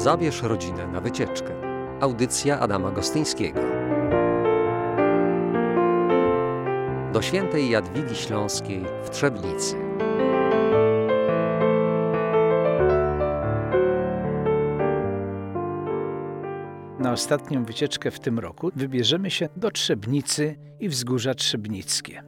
Zabierz rodzinę na wycieczkę. Audycja Adama Gostyńskiego. Do świętej Jadwigi Śląskiej w Trzebnicy. Na ostatnią wycieczkę w tym roku wybierzemy się do Trzebnicy i Wzgórza Trzebnickie.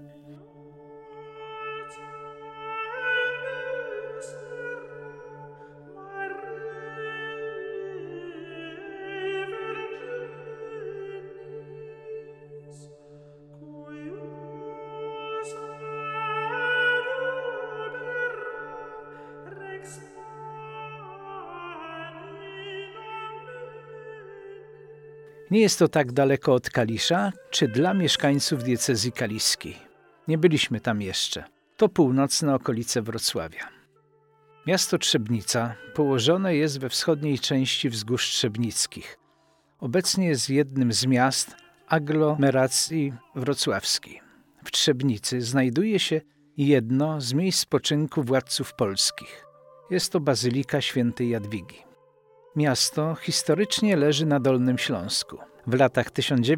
Nie jest to tak daleko od Kalisza, czy dla mieszkańców diecezji kaliskiej. Nie byliśmy tam jeszcze. To północne okolice Wrocławia. Miasto Trzebnica położone jest we wschodniej części Wzgórz Trzebnickich. Obecnie jest jednym z miast aglomeracji wrocławskiej. W Trzebnicy znajduje się jedno z miejsc spoczynku władców polskich. Jest to Bazylika Świętej Jadwigi. Miasto historycznie leży na Dolnym Śląsku. W latach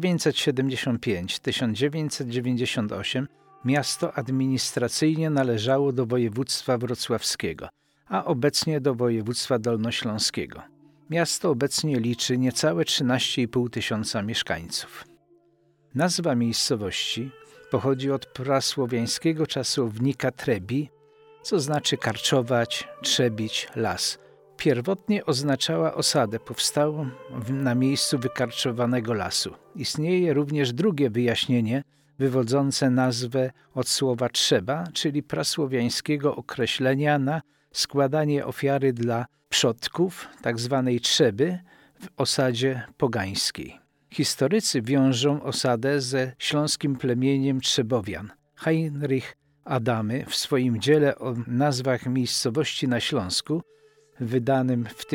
1975-1998 miasto administracyjnie należało do województwa wrocławskiego, a obecnie do województwa dolnośląskiego. Miasto obecnie liczy niecałe 13,5 tysiąca mieszkańców. Nazwa miejscowości pochodzi od prasłowiańskiego czasownika trebi, co znaczy karczować, trzebić, las. Pierwotnie oznaczała osadę powstałą na miejscu wykarczowanego lasu. Istnieje również drugie wyjaśnienie wywodzące nazwę od słowa trzeba, czyli prasłowiańskiego określenia na składanie ofiary dla przodków, tzw. trzeby, w osadzie pogańskiej. Historycy wiążą osadę ze śląskim plemieniem Trzebowian. Heinrich Adamy w swoim dziele o nazwach miejscowości na Śląsku, wydanym w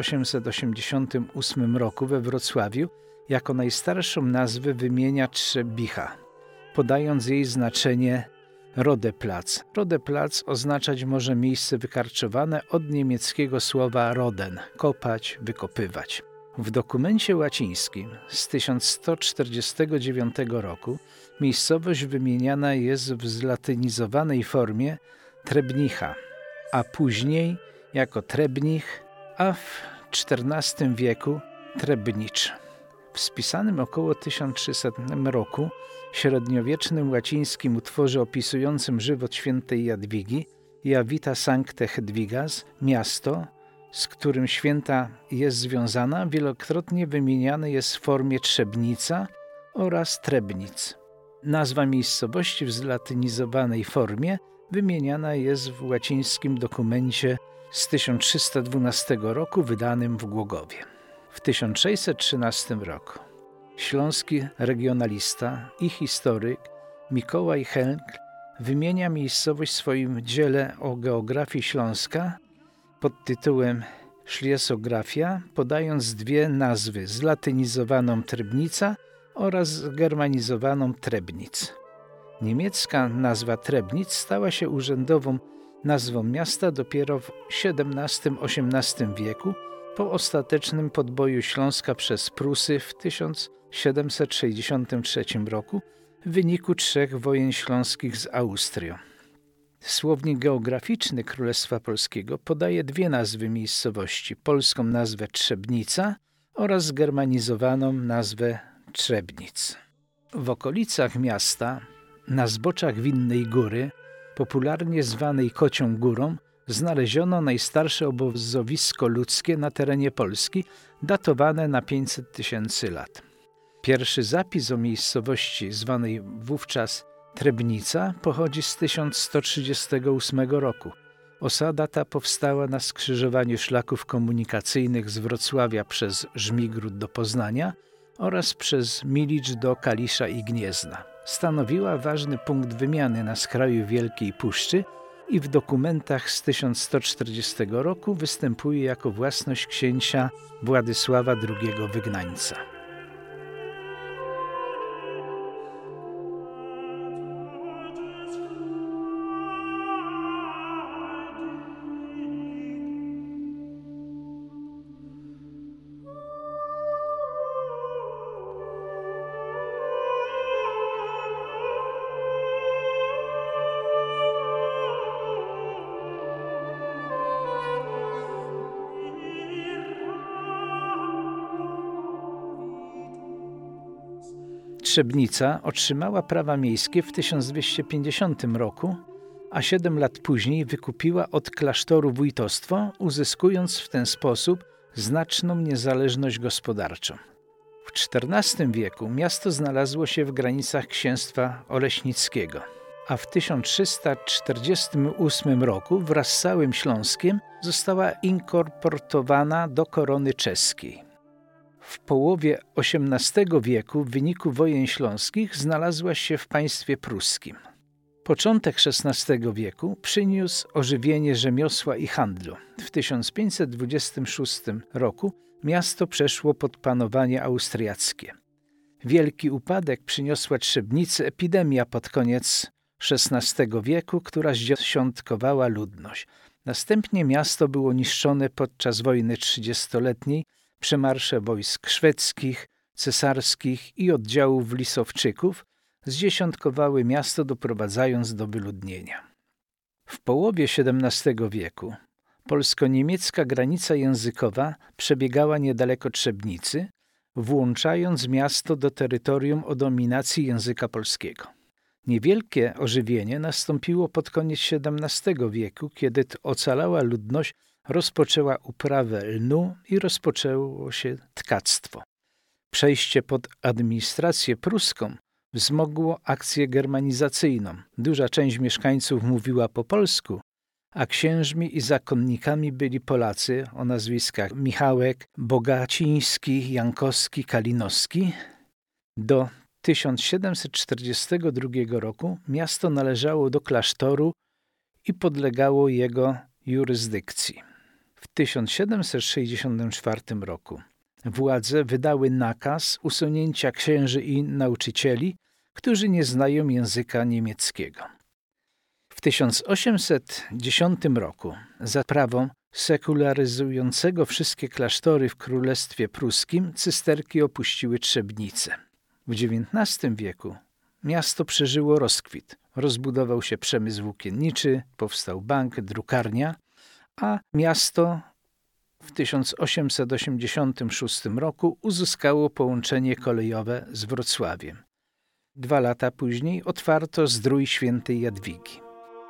1888 roku we Wrocławiu, jako najstarszą nazwę wymienia Trzebicha, podając jej znaczenie Rodeplatz. Rodeplatz oznaczać może miejsce wykarczowane od niemieckiego słowa roden, kopać, wykopywać. W dokumencie łacińskim z 1149 roku miejscowość wymieniana jest w zlatynizowanej formie Trebnicha, a później jako Trebnich, a w XIV wieku Trebnicz. W spisanym około 1300 roku średniowiecznym łacińskim utworze opisującym żywot świętej Jadwigi Javita Sancte Hedwigas, miasto, z którym święta jest związana, wielokrotnie wymieniane jest w formie Trzebnica oraz Trebnic. Nazwa miejscowości w zlatynizowanej formie wymieniana jest w łacińskim dokumencie z 1312 roku wydanym w Głogowie. W 1613 roku śląski regionalista i historyk Mikołaj Henkl wymienia miejscowość w swoim dziele o geografii Śląska pod tytułem Szliesografia, podając dwie nazwy: zlatynizowaną Trebnica oraz zgermanizowaną Trebnic. Niemiecka nazwa Trebnic stała się urzędową nazwą miasta dopiero w XVII-XVIII wieku po ostatecznym podboju Śląska przez Prusy w 1763 roku w wyniku 3 wojen śląskich z Austrią. Słownik geograficzny Królestwa Polskiego podaje dwie nazwy miejscowości: polską nazwę Trzebnica oraz zgermanizowaną nazwę Trzebnic. W okolicach miasta, na zboczach Winnej Góry, popularnie zwanej Kocią Górą, znaleziono najstarsze obozowisko ludzkie na terenie Polski, datowane na 500 tysięcy lat. Pierwszy zapis o miejscowości zwanej wówczas Trebnica pochodzi z 1138 roku. Osada ta powstała na skrzyżowaniu szlaków komunikacyjnych z Wrocławia przez Żmigród do Poznania oraz przez Milicz do Kalisza i Gniezna. Stanowiła ważny punkt wymiany na skraju Wielkiej Puszczy i w dokumentach z 1140 roku występuje jako własność księcia Władysława II Wygnańca. Trzebnica otrzymała prawa miejskie w 1250 roku, a 7 lat później wykupiła od klasztoru wójtostwo, uzyskując w ten sposób znaczną niezależność gospodarczą. W XIV wieku miasto znalazło się w granicach księstwa oleśnickiego, a w 1348 roku wraz z całym Śląskiem została inkorporowana do korony czeskiej. W połowie XVIII wieku w wyniku wojen śląskich znalazła się w państwie pruskim. Początek XVI wieku przyniósł ożywienie rzemiosła i handlu. W 1526 roku miasto przeszło pod panowanie austriackie. Wielki upadek przyniosła Trzebnicy epidemia pod koniec XVI wieku, która zdziesiątkowała ludność. Następnie miasto było niszczone podczas wojny 30-letniej, przemarsze wojsk szwedzkich, cesarskich i oddziałów lisowczyków zdziesiątkowały miasto, doprowadzając do wyludnienia. W połowie XVII wieku polsko-niemiecka granica językowa przebiegała niedaleko Trzebnicy, włączając miasto do terytorium o dominacji języka polskiego. Niewielkie ożywienie nastąpiło pod koniec XVII wieku, kiedy ocalała ludność rozpoczęła uprawę lnu i rozpoczęło się tkactwo. Przejście pod administrację pruską wzmogło akcję germanizacyjną. Duża część mieszkańców mówiła po polsku, a księżmi i zakonnikami byli Polacy o nazwiskach Michałek, Bogaciński, Jankowski, Kalinowski. Do 1742 roku miasto należało do klasztoru i podlegało jego jurysdykcji. W 1764 roku władze wydały nakaz usunięcia księży i nauczycieli, którzy nie znają języka niemieckiego. W 1810 roku za prawą sekularyzującego wszystkie klasztory w Królestwie Pruskim cysterki opuściły Trzebnicę. W XIX wieku miasto przeżyło rozkwit. Rozbudował się przemysł włókienniczy, powstał bank, drukarnia, a miasto w 1886 roku uzyskało połączenie kolejowe z Wrocławiem. 2 lata później otwarto Zdrój Świętej Jadwigi.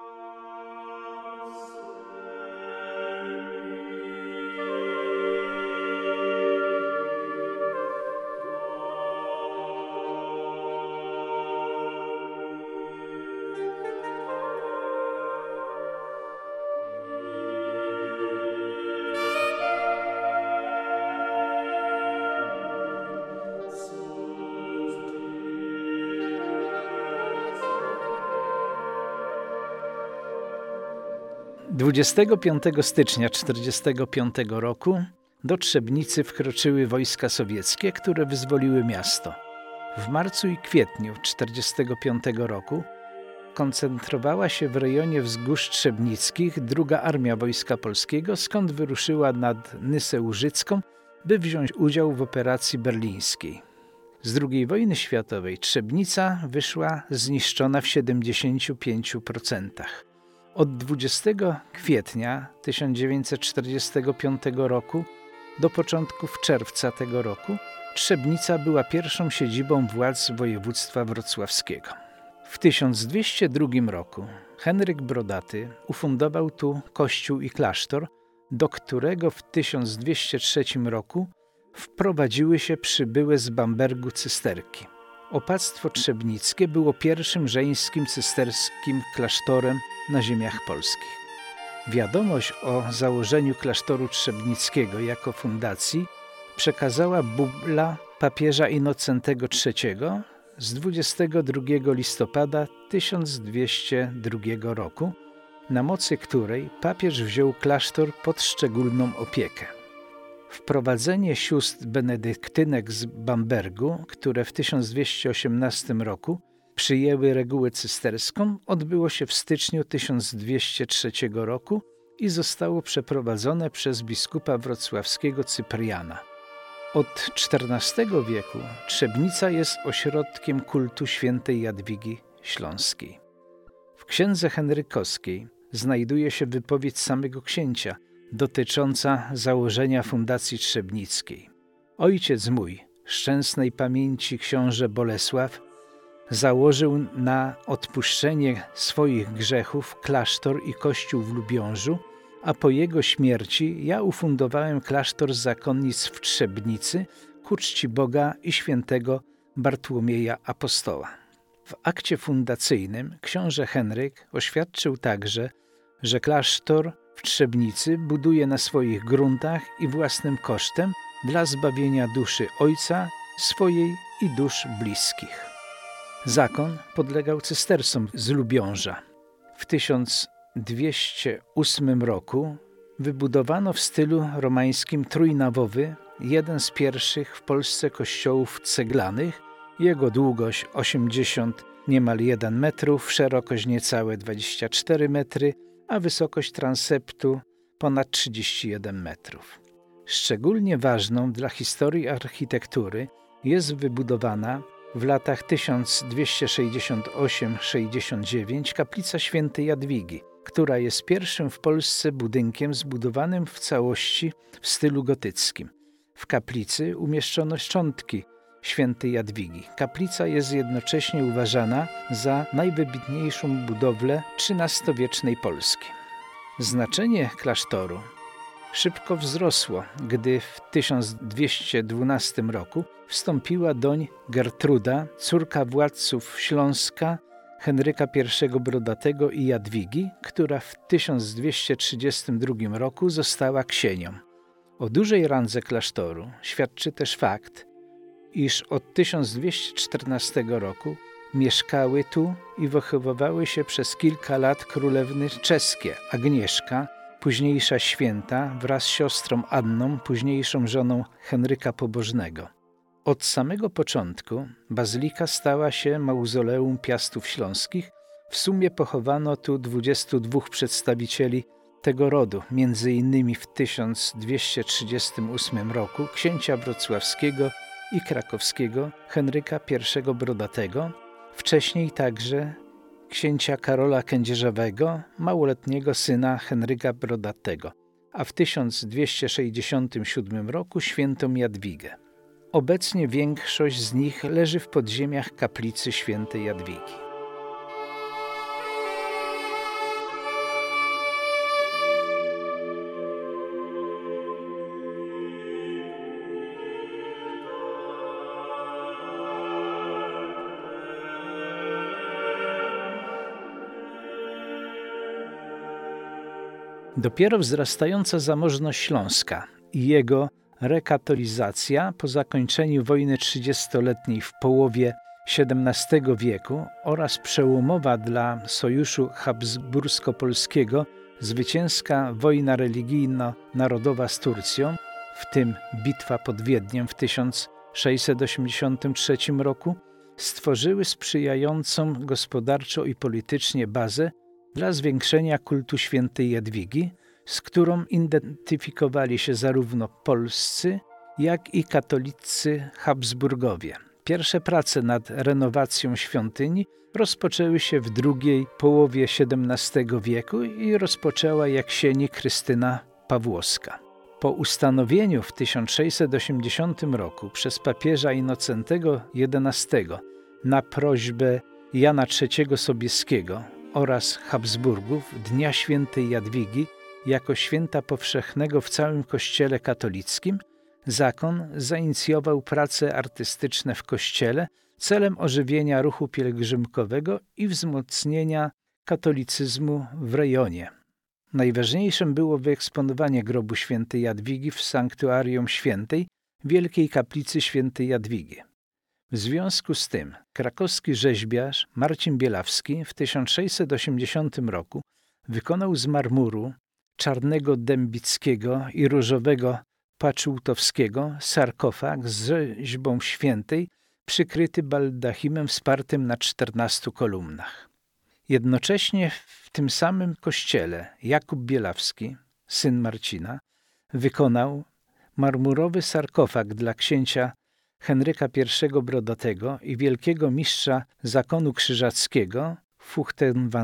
Dwudziestego 25 stycznia 1945 roku do Trzebnicy wkroczyły wojska sowieckie, które wyzwoliły miasto. W marcu i kwietniu 1945 roku koncentrowała się w rejonie wzgórz trzebnickich Druga Armia Wojska Polskiego, skąd wyruszyła nad Nysę Łużycką, by wziąć udział w operacji berlińskiej. Z II wojny światowej Trzebnica wyszła zniszczona w 75%. Od 20 kwietnia 1945 roku do początków czerwca tego roku Trzebnica była pierwszą siedzibą władz województwa wrocławskiego. W 1202 roku Henryk Brodaty ufundował tu kościół i klasztor, do którego w 1203 roku wprowadziły się przybyłe z Bambergu cysterki. Opactwo trzebnickie było pierwszym żeńskim cysterskim klasztorem na ziemiach polskich. Wiadomość o założeniu klasztoru trzebnickiego jako fundacji przekazała bubla papieża Innocentego III z 22 listopada 1202 roku, na mocy której papież wziął klasztor pod szczególną opiekę. Wprowadzenie sióstr benedyktynek z Bambergu, które w 1218 roku przyjęły regułę cysterską, odbyło się w styczniu 1203 roku i zostało przeprowadzone przez biskupa wrocławskiego Cypriana. Od XIV wieku Trzebnica jest ośrodkiem kultu świętej Jadwigi Śląskiej. W księdze henrykowskiej znajduje się wypowiedź samego księcia dotycząca założenia fundacji trzebnickiej. Ojciec mój, szczęsnej pamięci książę Bolesław założył na odpuszczenie swoich grzechów klasztor i kościół w Lubiążu, a po jego śmierci ja ufundowałem klasztor zakonnic w Trzebnicy ku czci Boga i świętego Bartłomieja Apostoła. W akcie fundacyjnym książę Henryk oświadczył także, że klasztor w Trzebnicy buduje na swoich gruntach i własnym kosztem dla zbawienia duszy ojca swojej i dusz bliskich. Zakon podlegał cystercom z Lubiąża. W 1208 roku wybudowano w stylu romańskim trójnawowy, jeden z pierwszych w Polsce kościołów ceglanych. Jego długość 80 niemal 1 metrów, szerokość niecałe 24 metry, a wysokość transeptu ponad 31 metrów. Szczególnie ważną dla historii architektury jest wybudowana w latach 1268-69 kaplica świętej Jadwigi, która jest pierwszym w Polsce budynkiem zbudowanym w całości w stylu gotyckim. W kaplicy umieszczono szczątki świętej Jadwigi. Kaplica jest jednocześnie uważana za najwybitniejszą budowlę XIII-wiecznej Polski. Znaczenie klasztoru szybko wzrosło, gdy w 1212 roku wstąpiła doń Gertruda, córka władców Śląska, Henryka I Brodatego i Jadwigi, która w 1232 roku została księcią. O dużej randze klasztoru świadczy też fakt, iż od 1214 roku mieszkały tu i wychowywały się przez kilka lat królewny czeskie Agnieszka, późniejsza święta, wraz z siostrą Anną, późniejszą żoną Henryka Pobożnego. Od samego początku bazylika stała się mauzoleum Piastów Śląskich. W sumie pochowano tu 22 przedstawicieli tego rodu, m.in. w 1238 roku księcia wrocławskiego i krakowskiego Henryka I Brodatego, wcześniej także księcia Karola Kędzierzawego, małoletniego syna Henryka Brodatego, a w 1267 roku świętą Jadwigę. Obecnie większość z nich leży w podziemiach kaplicy świętej Jadwigi. Dopiero wzrastająca zamożność Śląska i jego rekatolizacja po zakończeniu wojny 30-letniej w połowie XVII wieku oraz przełomowa dla Sojuszu Habsbursko-Polskiego zwycięska wojna religijno-narodowa z Turcją, w tym bitwa pod Wiedniem w 1683 roku, stworzyły sprzyjającą gospodarczo i politycznie bazę dla zwiększenia kultu świętej Jadwigi, z którą identyfikowali się zarówno polscy, jak i katolicy Habsburgowie. Pierwsze prace nad renowacją świątyni rozpoczęły się w drugiej połowie XVII wieku i rozpoczęła jesieni Krystyna Pawłowska. Po ustanowieniu w 1680 roku przez papieża Innocentego XI na prośbę Jana III Sobieskiego oraz Habsburgów Dnia Świętej Jadwigi jako święta powszechnego w całym Kościele katolickim, zakon zainicjował prace artystyczne w Kościele celem ożywienia ruchu pielgrzymkowego i wzmocnienia katolicyzmu w rejonie. Najważniejszym było wyeksponowanie grobu świętej Jadwigi w sanktuarium świętej Wielkiej Kaplicy świętej Jadwigi. W związku z tym krakowski rzeźbiarz Marcin Bielawski w 1680 roku wykonał z marmuru czarnego dębickiego i różowego paczułtowskiego sarkofag z rzeźbą świętej przykryty baldachimem wspartym na 14 kolumnach. Jednocześnie w tym samym kościele Jakub Bielawski, syn Marcina, wykonał marmurowy sarkofag dla księcia Henryka I Brodatego i wielkiego mistrza zakonu krzyżackiego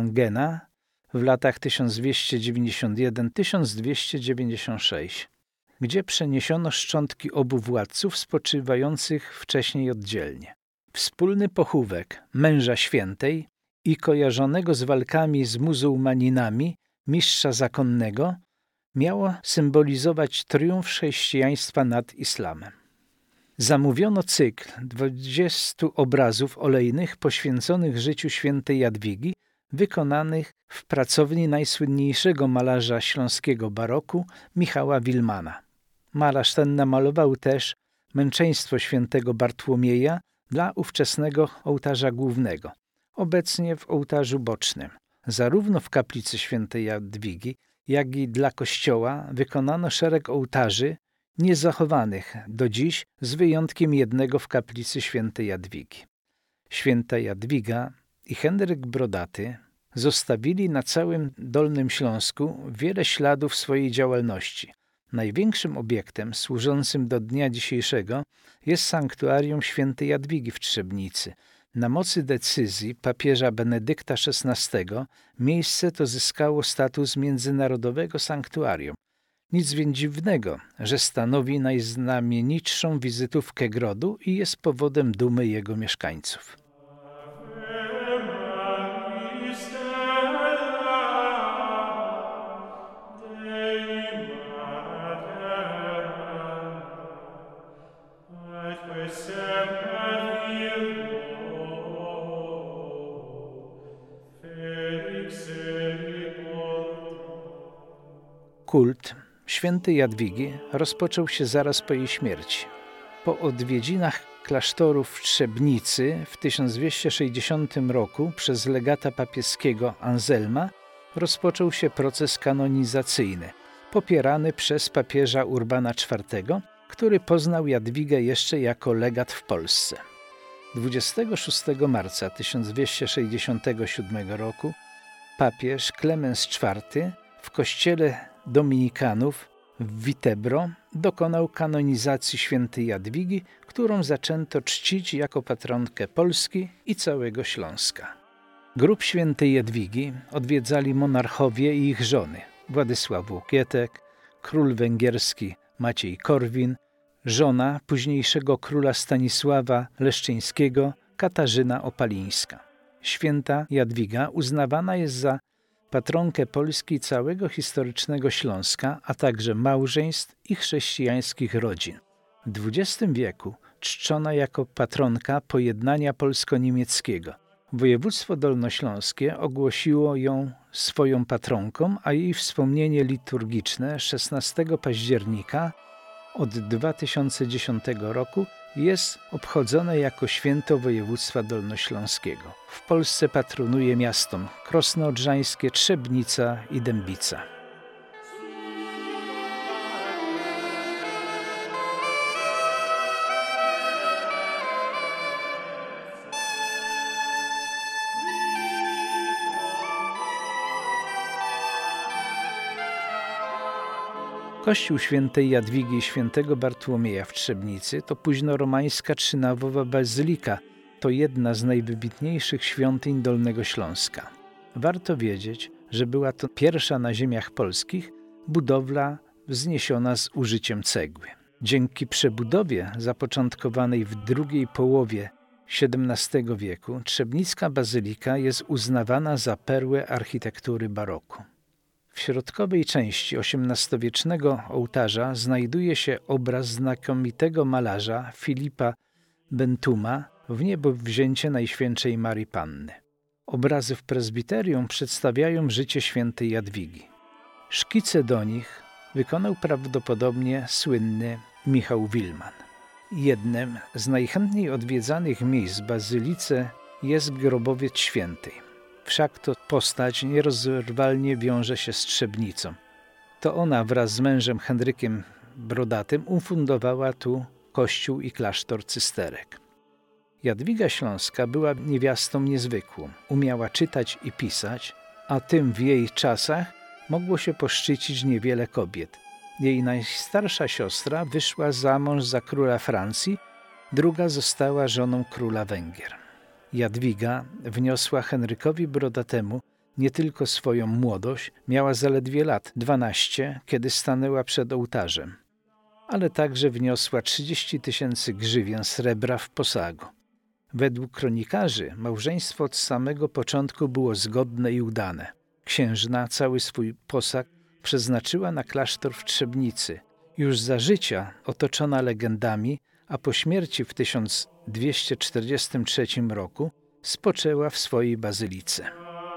Fuchtenwangena w latach 1291-1296. gdzie przeniesiono szczątki obu władców spoczywających wcześniej oddzielnie. Wspólny pochówek męża świętej i kojarzonego z walkami z muzułmaninami mistrza zakonnego miało symbolizować triumf chrześcijaństwa nad islamem. Zamówiono cykl 20 obrazów olejnych poświęconych życiu świętej Jadwigi, wykonanych w pracowni najsłynniejszego malarza śląskiego baroku Michała Wilmana. Malarz ten namalował też męczeństwo świętego Bartłomieja dla ówczesnego ołtarza głównego, obecnie w ołtarzu bocznym. Zarówno w kaplicy świętej Jadwigi, jak i dla kościoła wykonano szereg ołtarzy niezachowanych do dziś, z wyjątkiem jednego w kaplicy świętej Jadwigi. Święta Jadwiga i Henryk Brodaty zostawili na całym Dolnym Śląsku wiele śladów swojej działalności. Największym obiektem służącym do dnia dzisiejszego jest sanktuarium świętej Jadwigi w Trzebnicy. Na mocy decyzji papieża Benedykta XVI miejsce to zyskało status międzynarodowego sanktuarium. Nic więc dziwnego, że stanowi najznamienitszą wizytówkę Grodu i jest powodem dumy jego mieszkańców. Kult świętej Jadwigi rozpoczął się zaraz po jej śmierci. Po odwiedzinach klasztorów w Trzebnicy w 1260 roku przez legata papieskiego Anselma rozpoczął się proces kanonizacyjny, popierany przez papieża Urbana IV, który poznał Jadwigę jeszcze jako legat w Polsce. 26 marca 1267 roku papież Klemens IV w kościele dominikanów w Witebro dokonał kanonizacji świętej Jadwigi, którą zaczęto czcić jako patronkę Polski i całego Śląska. Grób świętej Jadwigi odwiedzali monarchowie i ich żony: Władysław Łokietek, król węgierski Maciej Korwin, żona późniejszego króla Stanisława Leszczyńskiego Katarzyna Opalińska. Święta Jadwiga uznawana jest za patronkę Polski i całego historycznego Śląska, a także małżeństw i chrześcijańskich rodzin. W XX wieku czczona jako patronka pojednania polsko-niemieckiego. Województwo dolnośląskie ogłosiło ją swoją patronką, a jej wspomnienie liturgiczne 16 października od 2010 roku jest obchodzone jako święto województwa dolnośląskiego. W Polsce patronuje miastom Krosno Odrzańskie, Trzebnica i Dębica. Kościół świętej Jadwigi i świętego Bartłomieja w Trzebnicy to późnoromańska trzynawowa bazylika. To jedna z najwybitniejszych świątyń Dolnego Śląska. Warto wiedzieć, że była to pierwsza na ziemiach polskich budowla wzniesiona z użyciem cegły. Dzięki przebudowie zapoczątkowanej w drugiej połowie XVII wieku trzebnicka bazylika jest uznawana za perłę architektury baroku. W środkowej części XVIII-wiecznego ołtarza znajduje się obraz znakomitego malarza Filipa Bentuma w niebowzięcie Najświętszej Marii Panny. Obrazy w prezbiterium przedstawiają życie świętej Jadwigi. Szkice do nich wykonał prawdopodobnie słynny Michał Wilman. Jednym z najchętniej odwiedzanych miejsc w bazylice jest grobowiec świętej. Wszak to postać nierozerwalnie wiąże się z Trzebnicą. To ona wraz z mężem Henrykiem Brodatym ufundowała tu kościół i klasztor cysterek. Jadwiga Śląska była niewiastą niezwykłą. Umiała czytać i pisać, a tym w jej czasach mogło się poszczycić niewiele kobiet. Jej najstarsza siostra wyszła za mąż za króla Francji, druga została żoną króla Węgier. Jadwiga wniosła Henrykowi Brodatemu nie tylko swoją młodość, miała zaledwie lat 12, kiedy stanęła przed ołtarzem. ale także wniosła 30 000 grzywien srebra w posagu. Według kronikarzy małżeństwo od samego początku było zgodne i udane. Księżna cały swój posag przeznaczyła na klasztor w Trzebnicy. Już za życia otoczona legendami, a po śmierci w 1243 roku spoczęła w swojej bazylice.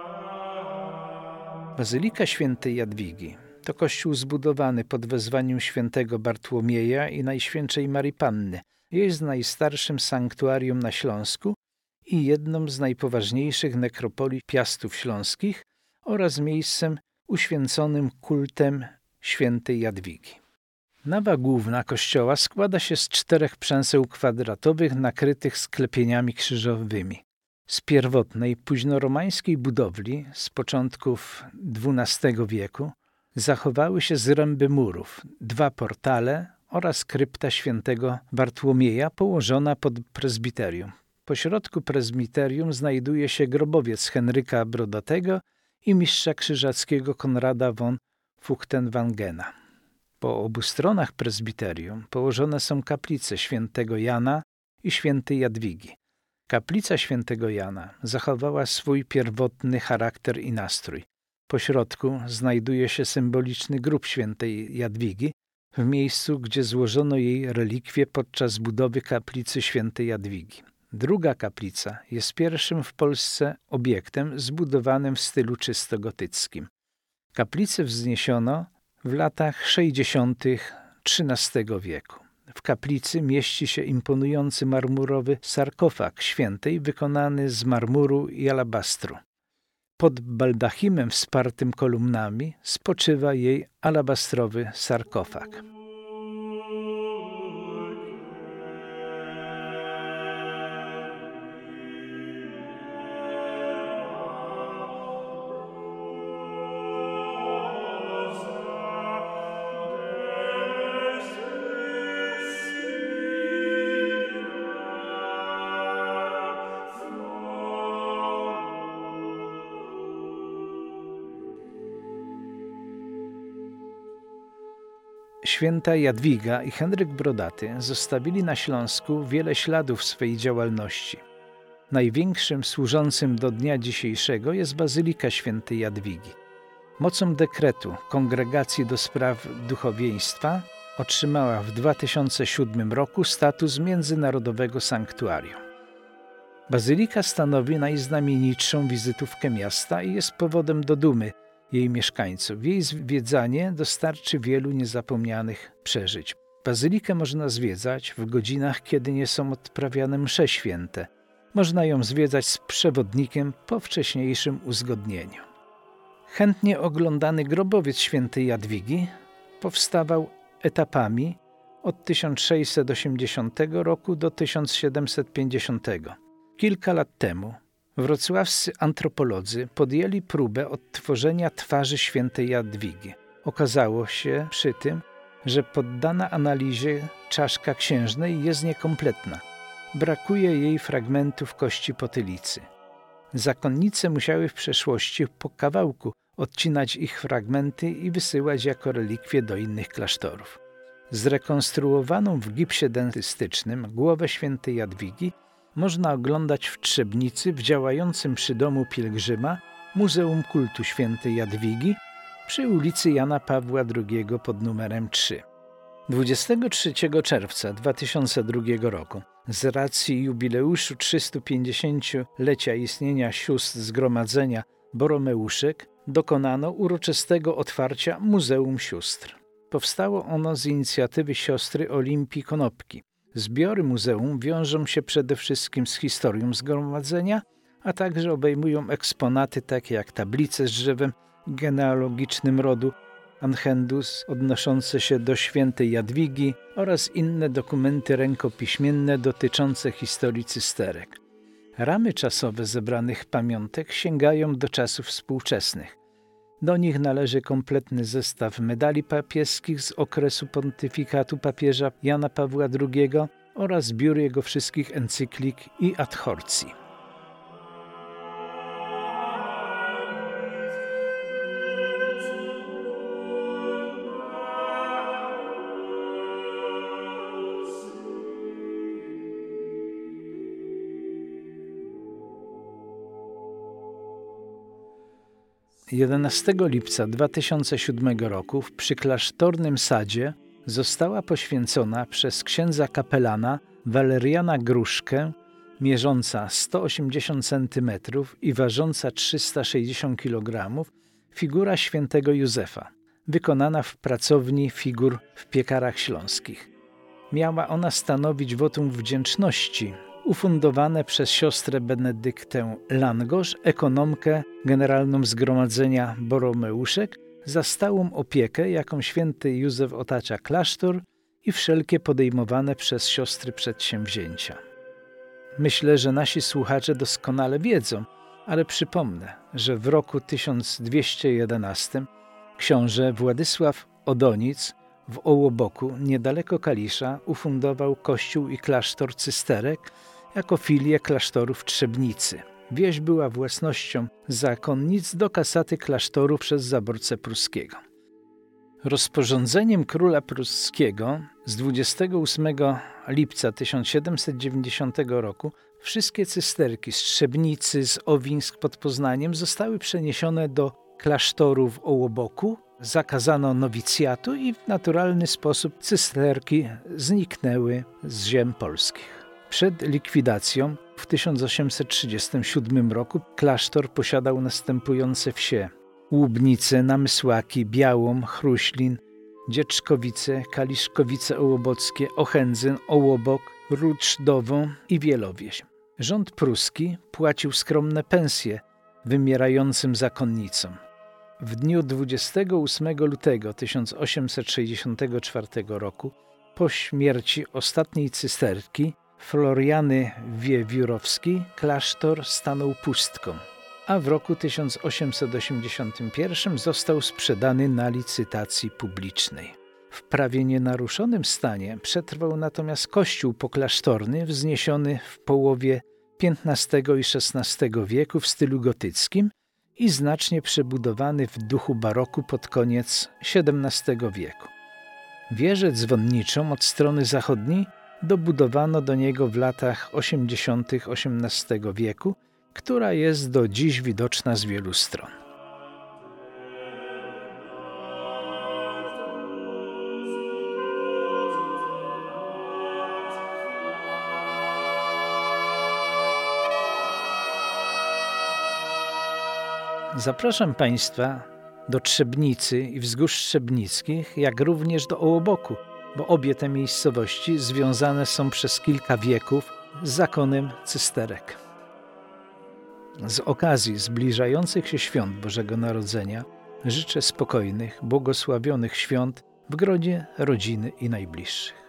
Bazylika Świętej Jadwigi to kościół zbudowany pod wezwaniem świętego Bartłomieja i Najświętszej Marii Panny. Jest najstarszym sanktuarium na Śląsku i jedną z najpoważniejszych nekropolii Piastów Śląskich oraz miejscem uświęconym kultem Świętej Jadwigi. Nawa główna kościoła składa się z 4 przęseł kwadratowych nakrytych sklepieniami krzyżowymi. Z pierwotnej, późnoromańskiej budowli z początków XII wieku zachowały się zręby murów, 2 portale oraz krypta świętego Bartłomieja położona pod prezbiterium. Pośrodku prezbiterium znajduje się grobowiec Henryka Brodatego i mistrza krzyżackiego Konrada von Fuchtenwangena. Po obu stronach prezbiterium położone są kaplice świętego Jana i świętej Jadwigi. Kaplica świętego Jana zachowała swój pierwotny charakter i nastrój. Po środku znajduje się symboliczny grób świętej Jadwigi, w miejscu, gdzie złożono jej relikwie podczas budowy kaplicy świętej Jadwigi. Druga kaplica jest pierwszym w Polsce obiektem zbudowanym w stylu czysto gotyckim. Kaplicę wzniesiono w latach 60. XIII wieku. W kaplicy mieści się imponujący marmurowy sarkofag świętej wykonany z marmuru i alabastru. Pod baldachimem wspartym kolumnami spoczywa jej alabastrowy sarkofag. Święta Jadwiga i Henryk Brodaty zostawili na Śląsku wiele śladów swej działalności. Największym służącym do dnia dzisiejszego jest Bazylika Świętej Jadwigi. Mocą dekretu Kongregacji do Spraw Duchowieństwa otrzymała w 2007 roku status międzynarodowego sanktuarium. Bazylika stanowi najznamienitszą wizytówkę miasta i jest powodem do dumy jej mieszkańców. Jej zwiedzanie dostarczy wielu niezapomnianych przeżyć. Bazylikę można zwiedzać w godzinach, kiedy nie są odprawiane msze święte. Można ją zwiedzać z przewodnikiem po wcześniejszym uzgodnieniu. Chętnie oglądany grobowiec świętej Jadwigi powstawał etapami od 1680 roku do 1750. Kilka lat temu wrocławscy antropolodzy podjęli próbę odtworzenia twarzy świętej Jadwigi. Okazało się przy tym, że poddana analizie czaszka księżnej jest niekompletna. Brakuje jej fragmentów kości potylicy. Zakonnice musiały w przeszłości po kawałku odcinać ich fragmenty i wysyłać jako relikwie do innych klasztorów. Zrekonstruowaną w gipsie dentystycznym głowę świętej Jadwigi można oglądać w Trzebnicy w działającym przy domu pielgrzyma Muzeum Kultu Świętej Jadwigi przy ulicy Jana Pawła II pod numerem 3. 23 czerwca 2002 roku z racji jubileuszu 350-lecia istnienia sióstr Zgromadzenia Boromeuszek dokonano uroczystego otwarcia Muzeum Sióstr. Powstało ono z inicjatywy siostry Olimpii Konopki. Zbiory muzeum wiążą się przede wszystkim z historią zgromadzenia, a także obejmują eksponaty takie jak tablice z drzewem genealogicznym rodu Anchendus odnoszące się do świętej Jadwigi oraz inne dokumenty rękopiśmienne dotyczące historii cysterek. Ramy czasowe zebranych pamiątek sięgają do czasów współczesnych. Do nich należy kompletny zestaw medali papieskich z okresu pontyfikatu papieża Jana Pawła II oraz zbiór jego wszystkich encyklik i adhorcji. 11 lipca 2007 roku w przyklasztornym sadzie została poświęcona przez księdza kapelana Waleriana Gruszkę, mierząca 180 cm i ważąca 360 kg, figura świętego Józefa, wykonana w pracowni figur w Piekarach Śląskich. Miała ona stanowić wotum wdzięczności ufundowane przez siostrę Benedyktę Langosz, ekonomkę generalną Zgromadzenia Boromeuszek, za stałą opiekę, jaką święty Józef otacza klasztor i wszelkie podejmowane przez siostry przedsięwzięcia. Myślę, że nasi słuchacze doskonale wiedzą, ale przypomnę, że w roku 1211 książę Władysław Odonic w Ołoboku, niedaleko Kalisza, ufundował kościół i klasztor Cysterek jako filię klasztorów Trzebnicy. Wieś była własnością zakonnic do kasaty klasztoru przez zaborcę pruskiego. Rozporządzeniem króla pruskiego z 28 lipca 1790 roku wszystkie cysterki z Trzebnicy, z Owińsk pod Poznaniem zostały przeniesione do klasztoru w Ołoboku, zakazano nowicjatu i w naturalny sposób cysterki zniknęły z ziem polskich. Przed likwidacją w 1837 roku klasztor posiadał następujące wsie: Łubnice, Namysłaki, Białom, Chruślin, Dzieczkowice, Kaliszkowice Ołobockie, Ochędzyn, Ołobok, Ruczdową i Wielowieś. Rząd pruski płacił skromne pensje wymierającym zakonnicom. W dniu 28 lutego 1864 roku, po śmierci ostatniej cysterki, Floriany Wiewiórowskiej, klasztor stanął pustką, a w roku 1881 został sprzedany na licytacji publicznej. W prawie nienaruszonym stanie przetrwał natomiast kościół poklasztorny wzniesiony w połowie XV i XVI wieku w stylu gotyckim i znacznie przebudowany w duchu baroku pod koniec XVII wieku. Wieżę dzwonniczą od strony zachodniej dobudowano do niego w latach 80. XVIII wieku, która jest do dziś widoczna z wielu stron. Zapraszam Państwa do Trzebnicy i Wzgórz Trzebnickich, jak również do Ołoboku, bo obie te miejscowości związane są przez kilka wieków z zakonem cysterek. Z okazji zbliżających się świąt Bożego Narodzenia życzę spokojnych, błogosławionych świąt w gronie rodziny i najbliższych.